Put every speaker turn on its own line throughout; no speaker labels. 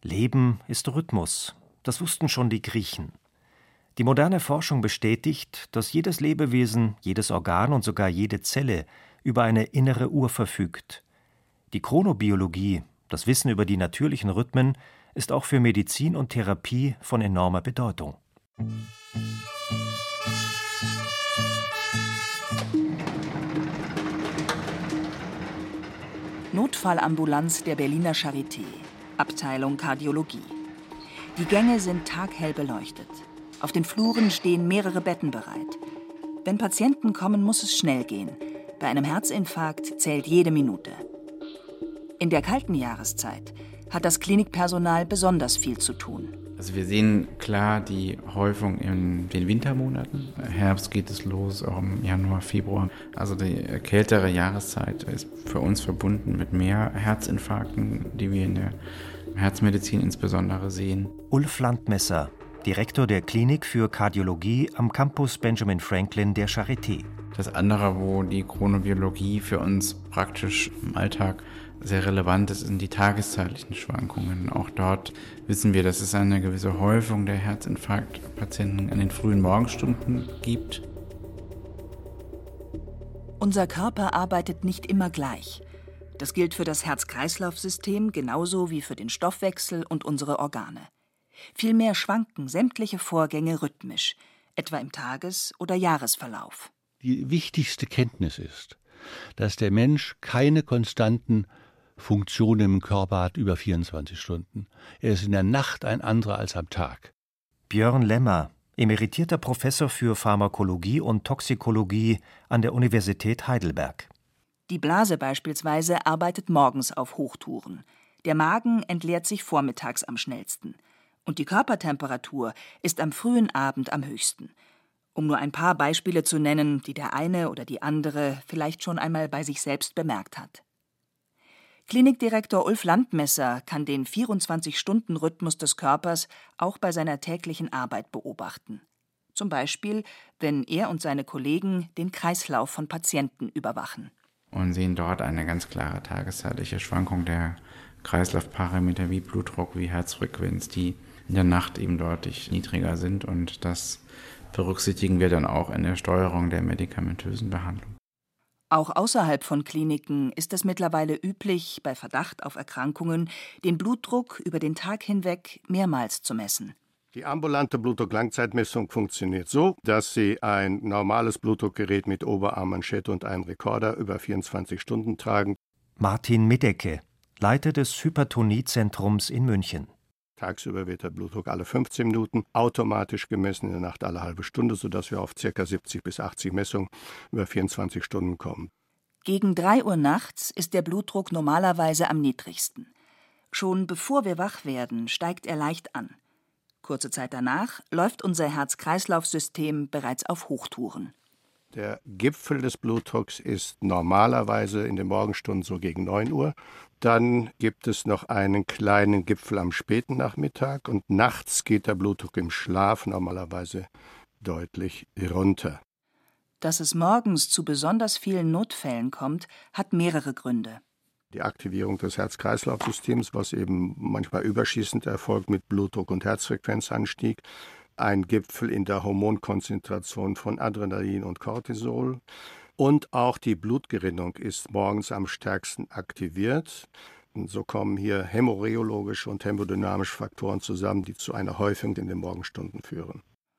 Leben ist Rhythmus. Das wussten schon die Griechen. Die moderne Forschung bestätigt, dass jedes Lebewesen, jedes Organ und sogar jede Zelle über eine innere Uhr verfügt. Die Chronobiologie, das Wissen über die natürlichen Rhythmen, ist auch für Medizin und Therapie von enormer Bedeutung.
Notfallambulanz der Berliner Charité, Abteilung Kardiologie. Die Gänge sind taghell beleuchtet. Auf den Fluren stehen mehrere Betten bereit. Wenn Patienten kommen, muss es schnell gehen. Bei einem Herzinfarkt zählt jede Minute. In der kalten Jahreszeit hat das Klinikpersonal besonders viel zu tun.
Also wir sehen klar die Häufung in den Wintermonaten. Herbst geht es los, auch im Januar, Februar. Also die kältere Jahreszeit ist für uns verbunden mit mehr Herzinfarkten, die wir in der Herzmedizin insbesondere sehen.
Ulf Landmesser, Direktor der Klinik für Kardiologie am Campus Benjamin Franklin der Charité.
Das andere, wo die Chronobiologie für uns praktisch im Alltag sehr relevant ist, sind die tageszeitlichen Schwankungen. Auch dort wissen wir, dass es eine gewisse Häufung der Herzinfarktpatienten in den frühen Morgenstunden gibt.
Unser Körper arbeitet nicht immer gleich. Das gilt für das Herz-Kreislauf-System genauso wie für den Stoffwechsel und unsere Organe. Vielmehr schwanken sämtliche Vorgänge rhythmisch, etwa im Tages- oder Jahresverlauf.
Die wichtigste Kenntnis ist, dass der Mensch keine konstanten Funktionen im Körper hat über 24 Stunden. Er ist in der Nacht ein anderer als am Tag.
Björn Lemmer, emeritierter Professor für Pharmakologie und Toxikologie an der Universität Heidelberg.
Die Blase beispielsweise arbeitet morgens auf Hochtouren. Der Magen entleert sich vormittags am schnellsten. Und die Körpertemperatur ist am frühen Abend am höchsten. Um nur ein paar Beispiele zu nennen, die der eine oder die andere vielleicht schon einmal bei sich selbst bemerkt hat. Klinikdirektor Ulf Landmesser kann den 24-Stunden-Rhythmus des Körpers auch bei seiner täglichen Arbeit beobachten. Zum Beispiel, wenn er und seine Kollegen den Kreislauf von Patienten überwachen.
Und sehen dort eine ganz klare tageszeitliche Schwankung der Kreislaufparameter wie Blutdruck, wie Herzfrequenz, die in der Nacht eben deutlich niedriger sind. Und das berücksichtigen wir dann auch in der Steuerung der medikamentösen Behandlung.
Auch außerhalb von Kliniken ist es mittlerweile üblich, bei Verdacht auf Erkrankungen den Blutdruck über den Tag hinweg mehrmals zu messen.
Die ambulante Blutdruck-Langzeitmessung funktioniert so, dass Sie ein normales Blutdruckgerät mit Oberarmmanschette und einem Rekorder über 24 Stunden tragen.
Martin Middecke, Leiter des Hypertoniezentrums in München.
Tagsüber wird der Blutdruck alle 15 Minuten automatisch gemessen, in der Nacht alle halbe Stunde, sodass wir auf ca. 70 bis 80 Messungen über 24 Stunden kommen.
Gegen 3 Uhr nachts ist der Blutdruck normalerweise am niedrigsten. Schon bevor wir wach werden, steigt er leicht an. Kurze Zeit danach läuft unser Herz-Kreislauf-System bereits auf Hochtouren.
Der Gipfel des Blutdrucks ist normalerweise in den Morgenstunden so gegen 9 Uhr. Dann gibt es noch einen kleinen Gipfel am späten Nachmittag und nachts geht der Blutdruck im Schlaf normalerweise deutlich runter.
Dass es morgens zu besonders vielen Notfällen kommt, hat mehrere Gründe.
Die Aktivierung des Herz-Kreislauf-Systems, was eben manchmal überschießend erfolgt mit Blutdruck- und Herzfrequenzanstieg. Ein Gipfel in der Hormonkonzentration von Adrenalin und Cortisol. Und auch die Blutgerinnung ist morgens am stärksten aktiviert. Und so kommen hier hämorrheologische und hämodynamische Faktoren zusammen, die zu einer Häufung in den Morgenstunden führen.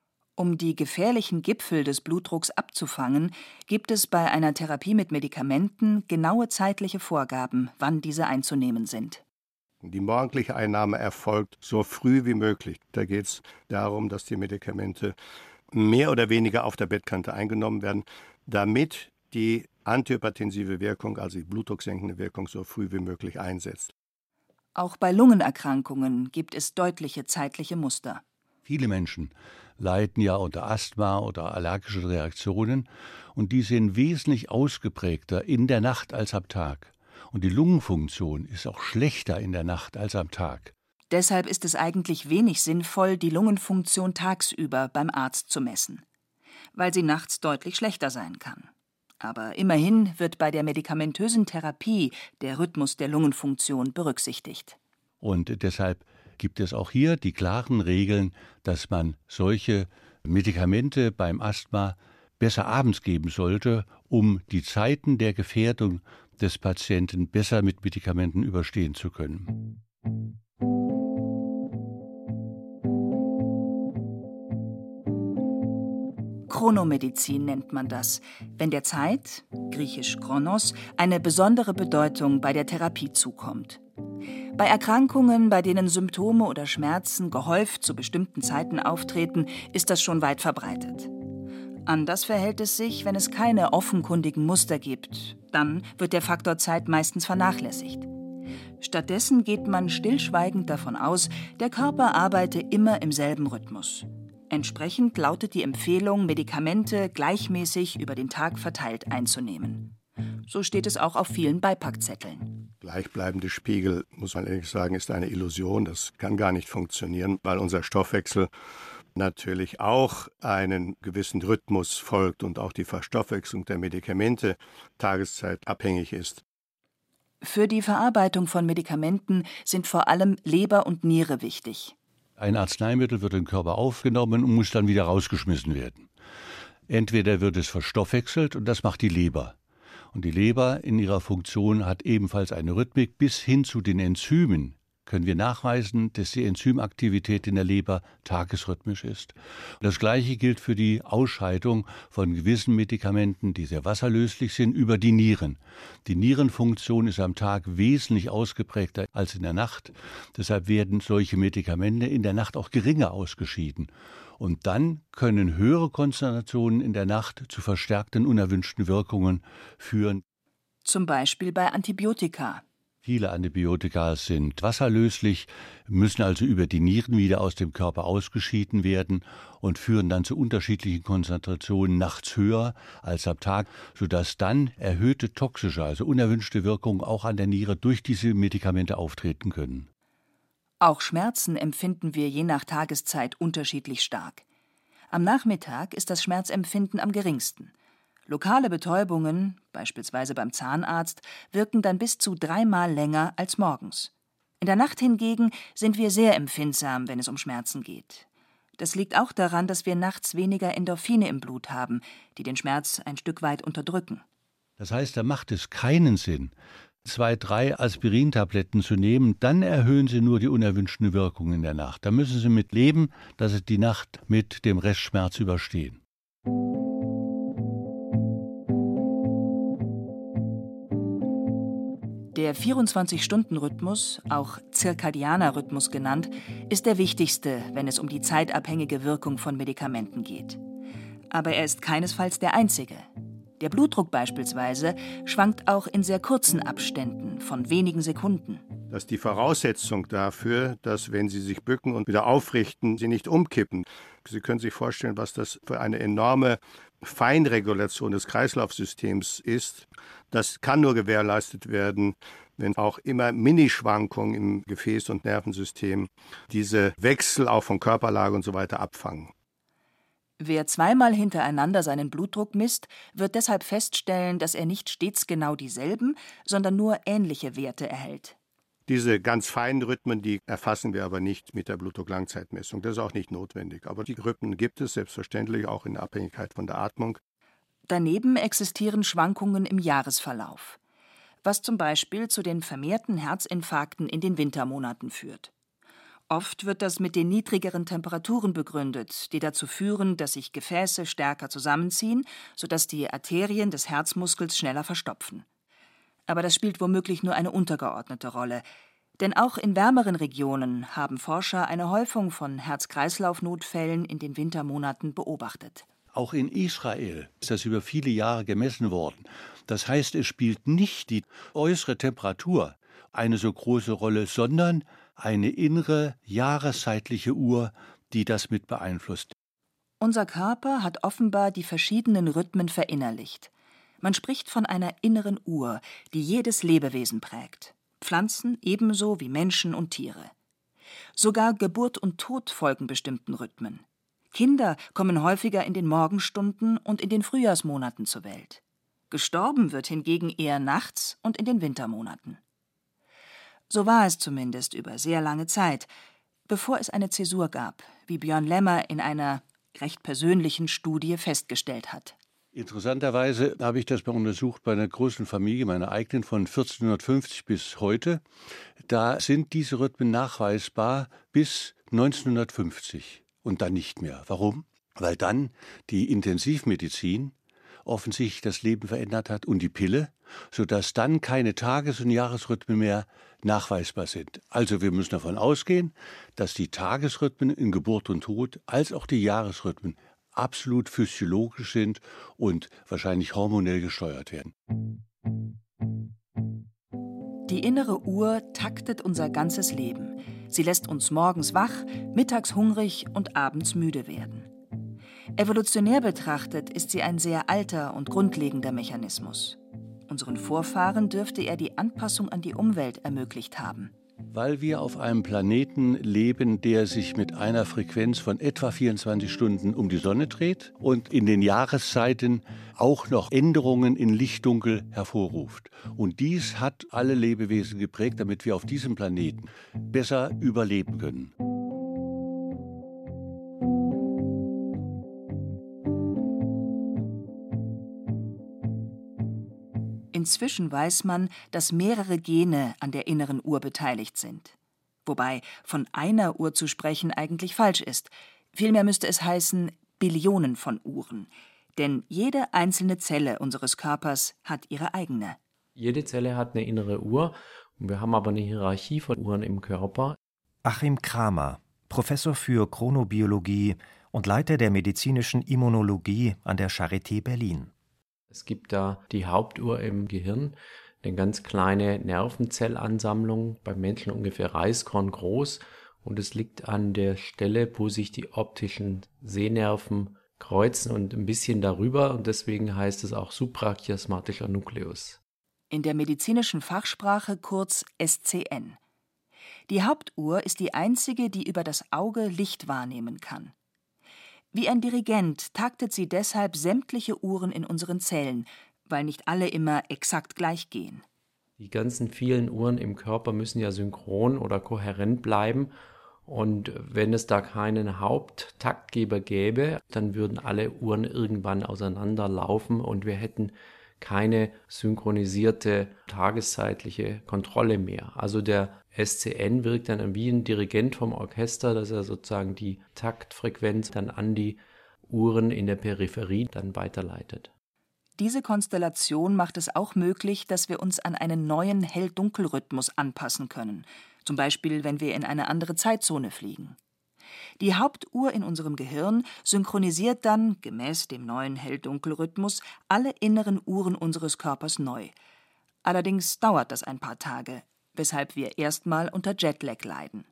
Um die gefährlichen Gipfel des Blutdrucks abzufangen, gibt es bei einer Therapie mit Medikamenten genaue zeitliche Vorgaben, wann diese einzunehmen sind.
Die morgendliche Einnahme erfolgt so früh wie möglich. Da geht es darum, dass die Medikamente mehr oder weniger auf der Bettkante eingenommen werden, damit die antihypertensive Wirkung, also die blutdrucksenkende Wirkung, so früh wie möglich einsetzt.
Auch bei Lungenerkrankungen gibt es deutliche zeitliche Muster.
Viele Menschen leiden ja unter Asthma oder allergischen Reaktionen und die sind wesentlich ausgeprägter in der Nacht als am Tag. Und die Lungenfunktion ist auch schlechter in der Nacht als am Tag.
Deshalb ist es eigentlich wenig sinnvoll, die Lungenfunktion tagsüber beim Arzt zu messen, weil sie nachts deutlich schlechter sein kann. Aber immerhin wird bei der medikamentösen Therapie der Rhythmus der Lungenfunktion berücksichtigt.
Und deshalb gibt es auch hier die klaren Regeln, dass man solche Medikamente beim Asthma besser abends geben sollte, um die Zeiten der Gefährdung des Patienten besser mit Medikamenten überstehen zu können.
Chronomedizin nennt man das, wenn der Zeit, griechisch Chronos, eine besondere Bedeutung bei der Therapie zukommt. Bei Erkrankungen, bei denen Symptome oder Schmerzen gehäuft zu bestimmten Zeiten auftreten, ist das schon weit verbreitet. Anders verhält es sich, wenn es keine offenkundigen Muster gibt. Dann wird der Faktor Zeit meistens vernachlässigt. Stattdessen geht man stillschweigend davon aus, der Körper arbeite immer im selben Rhythmus. Entsprechend lautet die Empfehlung, Medikamente gleichmäßig über den Tag verteilt einzunehmen. So steht es auch auf vielen Beipackzetteln.
Gleichbleibende Spiegel, muss man ehrlich sagen, ist eine Illusion. Das kann gar nicht funktionieren, weil unser Stoffwechsel natürlich auch einen gewissen Rhythmus folgt und auch die Verstoffwechslung der Medikamente tageszeitabhängig ist.
Für die Verarbeitung von Medikamenten sind vor allem Leber und Niere wichtig.
Ein Arzneimittel wird im Körper aufgenommen und muss dann wieder rausgeschmissen werden. Entweder wird es verstoffwechselt und das macht die Leber. Und die Leber in ihrer Funktion hat ebenfalls eine Rhythmik. Bis hin zu den Enzymen können wir nachweisen, dass die Enzymaktivität in der Leber tagesrhythmisch ist. Das Gleiche gilt für die Ausscheidung von gewissen Medikamenten, die sehr wasserlöslich sind, über die Nieren. Die Nierenfunktion ist am Tag wesentlich ausgeprägter als in der Nacht. Deshalb werden solche Medikamente in der Nacht auch geringer ausgeschieden. Und dann können höhere Konzentrationen in der Nacht zu verstärkten unerwünschten Wirkungen führen.
Zum Beispiel bei Antibiotika.
Viele Antibiotika sind wasserlöslich, müssen also über die Nieren wieder aus dem Körper ausgeschieden werden und führen dann zu unterschiedlichen Konzentrationen nachts höher als am Tag, sodass dann erhöhte toxische, also unerwünschte Wirkungen auch an der Niere durch diese Medikamente auftreten können.
Auch Schmerzen empfinden wir je nach Tageszeit unterschiedlich stark. Am Nachmittag ist das Schmerzempfinden am geringsten. Lokale Betäubungen, beispielsweise beim Zahnarzt, wirken dann bis zu 3-mal länger als morgens. In der Nacht hingegen sind wir sehr empfindsam, wenn es um Schmerzen geht. Das liegt auch daran, dass wir nachts weniger Endorphine im Blut haben, die den Schmerz ein Stück weit unterdrücken.
Das heißt, da macht es keinen Sinn, 2, 3 Aspirintabletten zu nehmen, dann erhöhen Sie nur die unerwünschten Wirkungen in der Nacht. Da müssen Sie mit leben, dass Sie die Nacht mit dem Restschmerz überstehen.
Der 24-Stunden-Rhythmus, auch zirkadianer Rhythmus genannt, ist der wichtigste, wenn es um die zeitabhängige Wirkung von Medikamenten geht. Aber er ist keinesfalls der einzige. Der Blutdruck beispielsweise schwankt auch in sehr kurzen Abständen von wenigen Sekunden.
Das ist die Voraussetzung dafür, dass, wenn Sie sich bücken und wieder aufrichten, Sie nicht umkippen. Sie können sich vorstellen, was das für eine enorme Feinregulation des Kreislaufsystems ist. Das kann nur gewährleistet werden, wenn auch immer Minischwankungen im Gefäß- und Nervensystem diese Wechsel auch von Körperlage und so weiter abfangen.
Wer 2-mal hintereinander seinen Blutdruck misst, wird deshalb feststellen, dass er nicht stets genau dieselben, sondern nur ähnliche Werte erhält.
Diese ganz feinen Rhythmen, die erfassen wir aber nicht mit der Blutdruck-Langzeitmessung. Das ist auch nicht notwendig. Aber die Rhythmen gibt es selbstverständlich auch in Abhängigkeit von der Atmung.
Daneben existieren Schwankungen im Jahresverlauf, was zum Beispiel zu den vermehrten Herzinfarkten in den Wintermonaten führt. Oft wird das mit den niedrigeren Temperaturen begründet, die dazu führen, dass sich Gefäße stärker zusammenziehen, sodass die Arterien des Herzmuskels schneller verstopfen. Aber das spielt womöglich nur eine untergeordnete Rolle. Denn auch in wärmeren Regionen haben Forscher eine Häufung von Herz-Kreislauf-Notfällen in den Wintermonaten beobachtet.
Auch in Israel ist das über viele Jahre gemessen worden. Das heißt, es spielt nicht die äußere Temperatur eine so große Rolle, sondern eine innere jahreszeitliche Uhr, die das mit beeinflusst.
Unser Körper hat offenbar die verschiedenen Rhythmen verinnerlicht. Man spricht von einer inneren Uhr, die jedes Lebewesen prägt. Pflanzen ebenso wie Menschen und Tiere. Sogar Geburt und Tod folgen bestimmten Rhythmen. Kinder kommen häufiger in den Morgenstunden und in den Frühjahrsmonaten zur Welt. Gestorben wird hingegen eher nachts und in den Wintermonaten. So war es zumindest über sehr lange Zeit. bevor es eine Zäsur gab, wie Björn Lemmer in einer recht persönlichen Studie festgestellt hat.
Interessanterweise habe ich das mal untersucht bei einer großen Familie, meiner eigenen, von 1450 bis heute. Da sind diese Rhythmen nachweisbar bis 1950 und dann nicht mehr. Warum? Weil dann die Intensivmedizin offensichtlich das Leben verändert hat und die Pille, sodass dann keine Tages- und Jahresrhythmen mehr nachweisbar sind. Also wir müssen davon ausgehen, dass die Tagesrhythmen in Geburt und Tod als auch die Jahresrhythmen absolut physiologisch sind und wahrscheinlich hormonell gesteuert werden.
Die innere Uhr taktet unser ganzes Leben. Sie lässt uns morgens wach, mittags hungrig und abends müde werden. Evolutionär betrachtet ist sie ein sehr alter und grundlegender Mechanismus. Unseren Vorfahren dürfte er die Anpassung an die Umwelt ermöglicht haben.
Weil wir auf einem Planeten leben, der sich mit einer Frequenz von etwa 24 Stunden um die Sonne dreht und in den Jahreszeiten auch noch Änderungen in Licht-Dunkel hervorruft. Und dies hat alle Lebewesen geprägt, damit wir auf diesem Planeten besser überleben können.
Inzwischen weiß man, dass mehrere Gene an der inneren Uhr beteiligt sind. Wobei von einer Uhr zu sprechen eigentlich falsch ist. Vielmehr müsste es heißen Billionen von Uhren. Denn jede einzelne Zelle unseres Körpers hat ihre eigene.
Jede Zelle hat eine innere Uhr. Und wir haben aber eine Hierarchie von Uhren im Körper.
Achim Kramer, Professor für Chronobiologie und Leiter der medizinischen Immunologie an der Charité Berlin.
Es gibt da die Hauptuhr im Gehirn, eine ganz kleine Nervenzellansammlung, beim Menschen ungefähr Reiskorn groß. Und es liegt an der Stelle, wo sich die optischen Sehnerven kreuzen und ein bisschen darüber. Und deswegen heißt es auch suprachiasmatischer Nukleus.
In der medizinischen Fachsprache kurz SCN. Die Hauptuhr ist die einzige, die über das Auge Licht wahrnehmen kann. Wie ein Dirigent taktet sie deshalb sämtliche Uhren in unseren Zellen, weil nicht alle immer exakt gleich gehen.
Die ganzen vielen Uhren im Körper müssen ja synchron oder kohärent bleiben. Und wenn es da keinen Haupttaktgeber gäbe, dann würden alle Uhren irgendwann auseinanderlaufen und wir hätten keine synchronisierte tageszeitliche Kontrolle mehr. Also der SCN wirkt dann wie ein Dirigent vom Orchester, dass er sozusagen die Taktfrequenz dann an die Uhren in der Peripherie dann weiterleitet.
Diese Konstellation macht es auch möglich, dass wir uns an einen neuen Hell-Dunkel-Rhythmus anpassen können, zum Beispiel wenn wir in eine andere Zeitzone fliegen. Die Hauptuhr in unserem Gehirn synchronisiert dann, gemäß dem neuen Hell-Dunkel-Rhythmus, alle inneren Uhren unseres Körpers neu. Allerdings dauert das ein paar Tage, weshalb wir erstmal unter Jetlag leiden.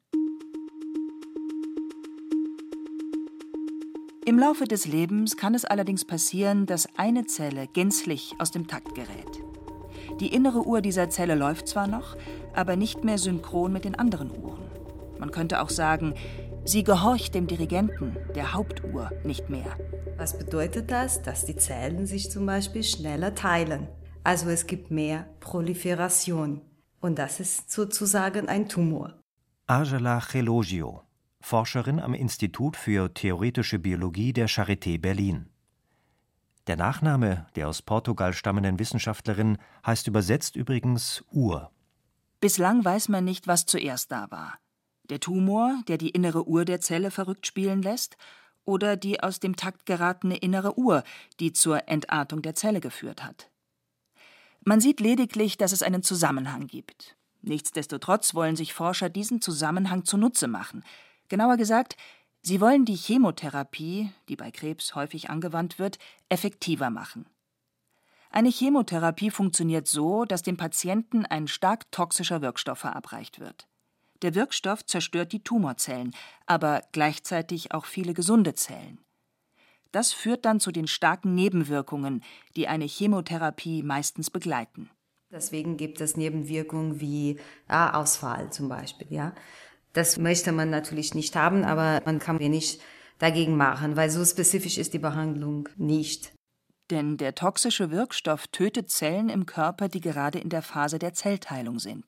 Im Laufe des Lebens kann es allerdings passieren, dass eine Zelle gänzlich aus dem Takt gerät. Die innere Uhr dieser Zelle läuft zwar noch, aber nicht mehr synchron mit den anderen Uhren. Man könnte auch sagen, sie gehorcht dem Dirigenten, der Hauptuhr, nicht mehr.
Was bedeutet das? Dass die Zellen sich zum Beispiel schneller teilen. Also es gibt mehr Proliferation. Und das ist sozusagen ein Tumor.
Angela Gelogio, Forscherin am Institut für Theoretische Biologie der Charité Berlin. Der Nachname der aus Portugal stammenden Wissenschaftlerin heißt übersetzt übrigens Uhr.
Bislang weiß man nicht, was zuerst da war. Der Tumor, der die innere Uhr der Zelle verrückt spielen lässt, oder die aus dem Takt geratene innere Uhr, die zur Entartung der Zelle geführt hat. Man sieht lediglich, dass es einen Zusammenhang gibt. Nichtsdestotrotz wollen sich Forscher diesen Zusammenhang zunutze machen. Genauer gesagt, sie wollen die Chemotherapie, die bei Krebs häufig angewandt wird, effektiver machen. Eine Chemotherapie funktioniert so, dass dem Patienten ein stark toxischer Wirkstoff verabreicht wird. Der Wirkstoff zerstört die Tumorzellen, aber gleichzeitig auch viele gesunde Zellen. Das führt dann zu den starken Nebenwirkungen, die eine Chemotherapie meistens begleiten.
Deswegen gibt es Nebenwirkungen wie Haarausfall zum Beispiel. Ja? Das möchte man natürlich nicht haben, aber man kann wenig dagegen machen, weil so spezifisch ist die Behandlung nicht.
Denn der toxische Wirkstoff tötet Zellen im Körper, die gerade in der Phase der Zellteilung sind.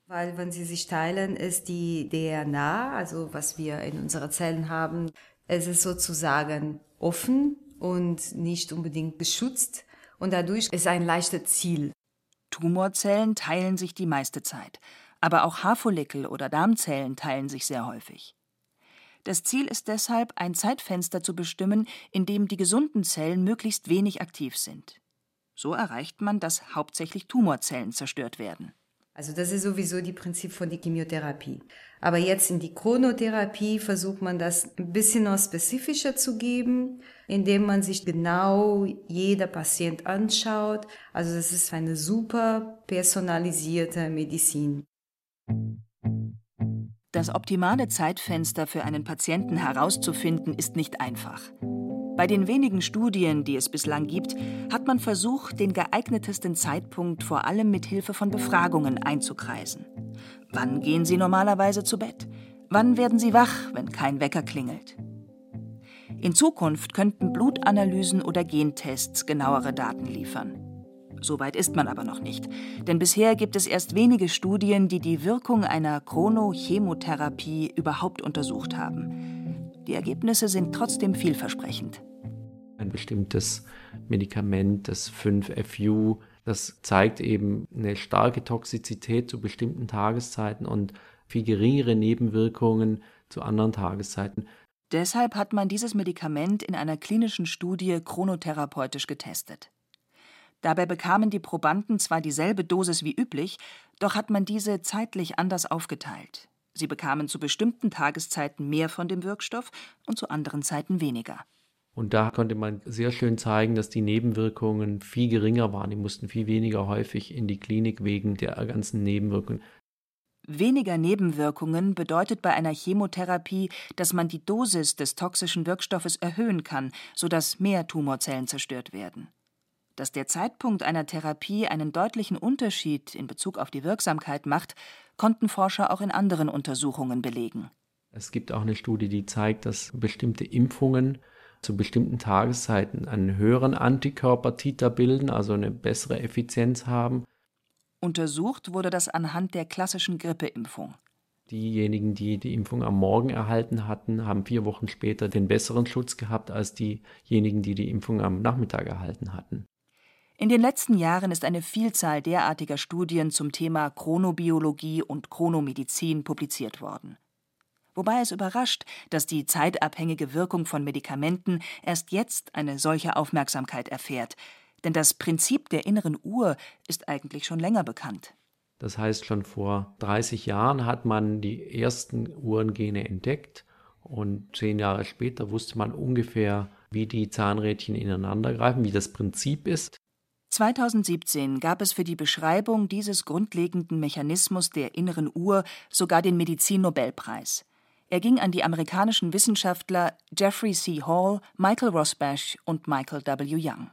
Weil wenn sie sich teilen, ist die DNA, also was wir in unseren Zellen haben, es ist sozusagen offen und nicht unbedingt geschützt und dadurch ist ein leichtes Ziel.
Tumorzellen teilen sich die meiste Zeit, aber auch Haarfollikel oder Darmzellen teilen sich sehr häufig. Das Ziel ist deshalb, ein Zeitfenster zu bestimmen, in dem die gesunden Zellen möglichst wenig aktiv sind. So erreicht man, dass hauptsächlich Tumorzellen zerstört werden.
Also das ist sowieso das Prinzip von der Chemotherapie. Aber jetzt in die Chronotherapie versucht man das ein bisschen noch spezifischer zu geben, indem man sich genau jeder Patient anschaut. Also das ist eine super personalisierte Medizin.
Das optimale Zeitfenster für einen Patienten herauszufinden, ist nicht einfach. Bei den wenigen Studien, die es bislang gibt, hat man versucht, den geeignetesten Zeitpunkt vor allem mit Hilfe von Befragungen einzukreisen. Wann gehen Sie normalerweise zu Bett? Wann werden Sie wach, wenn kein Wecker klingelt? In Zukunft könnten Blutanalysen oder Gentests genauere Daten liefern. Soweit ist man aber noch nicht, denn bisher gibt es erst wenige Studien, die die Wirkung einer Chronochemotherapie überhaupt untersucht haben. Die Ergebnisse sind trotzdem vielversprechend.
Ein bestimmtes Medikament, das 5-FU, das zeigt eben eine starke Toxizität zu bestimmten Tageszeiten und viel geringere Nebenwirkungen zu anderen Tageszeiten.
Deshalb hat man dieses Medikament in einer klinischen Studie chronotherapeutisch getestet. Dabei bekamen die Probanden zwar dieselbe Dosis wie üblich, doch hat man diese zeitlich anders aufgeteilt. Sie bekamen zu bestimmten Tageszeiten mehr von dem Wirkstoff und zu anderen Zeiten weniger.
Und da konnte man sehr schön zeigen, dass die Nebenwirkungen viel geringer waren. Die mussten viel weniger häufig in die Klinik wegen der ganzen Nebenwirkungen.
Weniger Nebenwirkungen bedeutet bei einer Chemotherapie, dass man die Dosis des toxischen Wirkstoffes erhöhen kann, sodass mehr Tumorzellen zerstört werden. Dass der Zeitpunkt einer Therapie einen deutlichen Unterschied in Bezug auf die Wirksamkeit macht, konnten Forscher auch in anderen Untersuchungen belegen.
Es gibt auch eine Studie, die zeigt, dass bestimmte Impfungen zu bestimmten Tageszeiten einen höheren Antikörpertiter bilden, also eine bessere Effizienz haben.
Untersucht wurde das anhand der klassischen Grippeimpfung.
Diejenigen, die die Impfung am Morgen erhalten hatten, haben 4 Wochen später den besseren Schutz gehabt als diejenigen, die die Impfung am Nachmittag erhalten hatten.
In den letzten Jahren ist eine Vielzahl derartiger Studien zum Thema Chronobiologie und Chronomedizin publiziert worden. Wobei es überrascht, dass die zeitabhängige Wirkung von Medikamenten erst jetzt eine solche Aufmerksamkeit erfährt. Denn das Prinzip der inneren Uhr ist eigentlich schon länger bekannt.
Das heißt, schon vor 30 Jahren hat man die ersten Uhrengene entdeckt und 10 Jahre später wusste man ungefähr, wie die Zahnrädchen ineinander greifen, wie das Prinzip ist.
2017 gab es für die Beschreibung dieses grundlegenden Mechanismus der inneren Uhr sogar den Medizin-Nobelpreis. Er ging an die amerikanischen Wissenschaftler Jeffrey C. Hall, Michael Rosbash und Michael W. Young.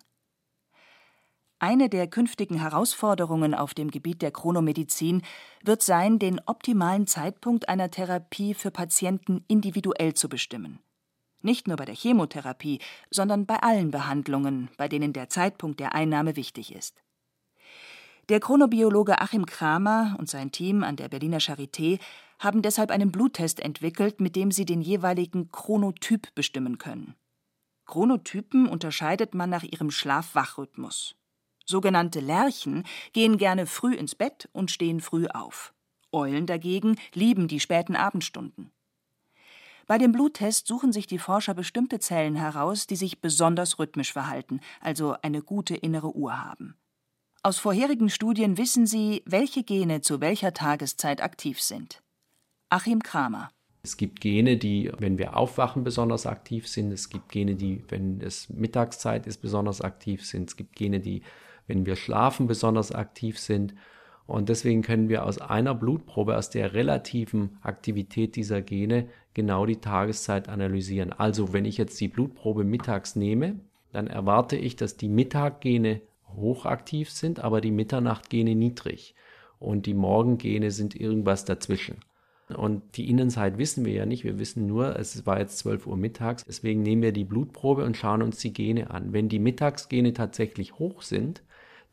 Eine der künftigen Herausforderungen auf dem Gebiet der Chronomedizin wird sein, den optimalen Zeitpunkt einer Therapie für Patienten individuell zu bestimmen. Nicht nur bei der Chemotherapie, sondern bei allen Behandlungen, bei denen der Zeitpunkt der Einnahme wichtig ist. Der Chronobiologe Achim Kramer und sein Team an der Berliner Charité haben deshalb einen Bluttest entwickelt, mit dem sie den jeweiligen Chronotyp bestimmen können. Chronotypen unterscheidet man nach ihrem Schlaf-Wach-Rhythmus. Sogenannte Lerchen gehen gerne früh ins Bett und stehen früh auf. Eulen dagegen lieben die späten Abendstunden. Bei dem Bluttest suchen sich die Forscher bestimmte Zellen heraus, die sich besonders rhythmisch verhalten, also eine gute innere Uhr haben. Aus vorherigen Studien wissen sie, welche Gene zu welcher Tageszeit aktiv sind. Achim Kramer.
Es gibt Gene, die, wenn wir aufwachen, besonders aktiv sind. Es gibt Gene, die, wenn es Mittagszeit ist, besonders aktiv sind. Es gibt Gene, die, wenn wir schlafen, besonders aktiv sind. Und deswegen können wir aus einer Blutprobe, aus der relativen Aktivität dieser Gene, genau die Tageszeit analysieren. Also wenn ich jetzt die Blutprobe mittags nehme, dann erwarte ich, dass die Mittaggene hochaktiv sind, aber die Mitternachtgene niedrig. Und die Morgengene sind irgendwas dazwischen. Und die Innenzeit wissen wir ja nicht. Wir wissen nur, es war jetzt 12 Uhr mittags. Deswegen nehmen wir die Blutprobe und schauen uns die Gene an. Wenn die Mittagsgene tatsächlich hoch sind,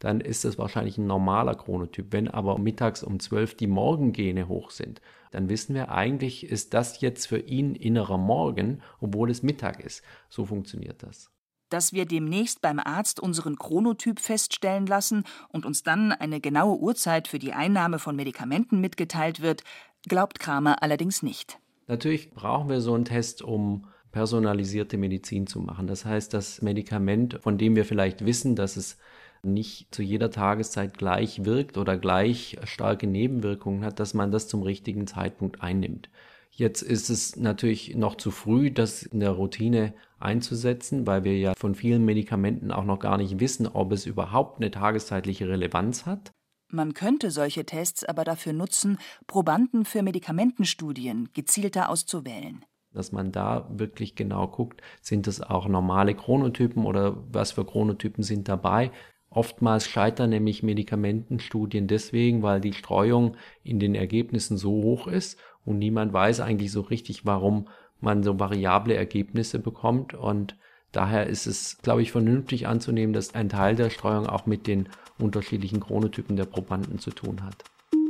dann ist das wahrscheinlich ein normaler Chronotyp. Wenn aber mittags um 12 die Morgengene hoch sind, dann wissen wir eigentlich, ist das jetzt für ihn innerer Morgen, obwohl es Mittag ist. So funktioniert das.
Dass wir demnächst beim Arzt unseren Chronotyp feststellen lassen und uns dann eine genaue Uhrzeit für die Einnahme von Medikamenten mitgeteilt wird, glaubt Kramer allerdings nicht.
Natürlich brauchen wir so einen Test, um personalisierte Medizin zu machen. Das heißt, das Medikament, von dem wir vielleicht wissen, dass es nicht zu jeder Tageszeit gleich wirkt oder gleich starke Nebenwirkungen hat, dass man das zum richtigen Zeitpunkt einnimmt. Jetzt ist es natürlich noch zu früh, das in der Routine einzusetzen, weil wir ja von vielen Medikamenten auch noch gar nicht wissen, ob es überhaupt eine tageszeitliche Relevanz hat.
Man könnte solche Tests aber dafür nutzen, Probanden für Medikamentenstudien gezielter auszuwählen.
Dass man da wirklich genau guckt, sind es auch normale Chronotypen oder was für Chronotypen sind dabei. Oftmals scheitern nämlich Medikamentenstudien deswegen, weil die Streuung in den Ergebnissen so hoch ist und niemand weiß eigentlich so richtig, warum man so variable Ergebnisse bekommt. Und daher ist es, glaube ich, vernünftig anzunehmen, dass ein Teil der Streuung auch mit den unterschiedlichen Chronotypen der Probanden zu tun hat.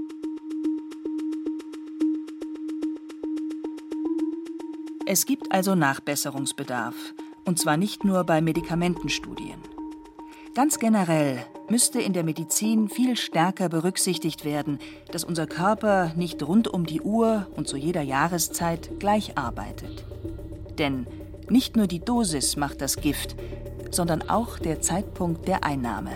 Es gibt also Nachbesserungsbedarf, und zwar nicht nur bei Medikamentenstudien. Ganz generell müsste in der Medizin viel stärker berücksichtigt werden, dass unser Körper nicht rund um die Uhr und zu jeder Jahreszeit gleich arbeitet. Denn nicht nur die Dosis macht das Gift, sondern auch der Zeitpunkt der Einnahme.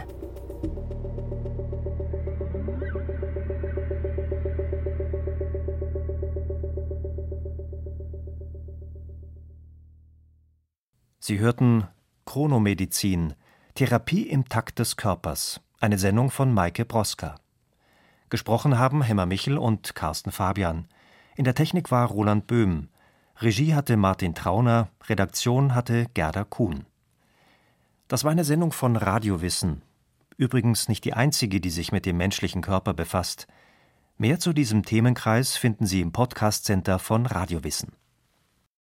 Sie hörten Chronomedizin, Therapie im Takt des Körpers, eine Sendung von Maike Broska. Gesprochen haben Hemmer Michel und Carsten Fabian. In der Technik war Roland Böhm. Regie hatte Martin Trauner, Redaktion hatte Gerda Kuhn. Das war eine Sendung von Radiowissen. Übrigens nicht die einzige, die sich mit dem menschlichen Körper befasst. Mehr zu diesem Themenkreis finden Sie im Podcast-Center von Radiowissen.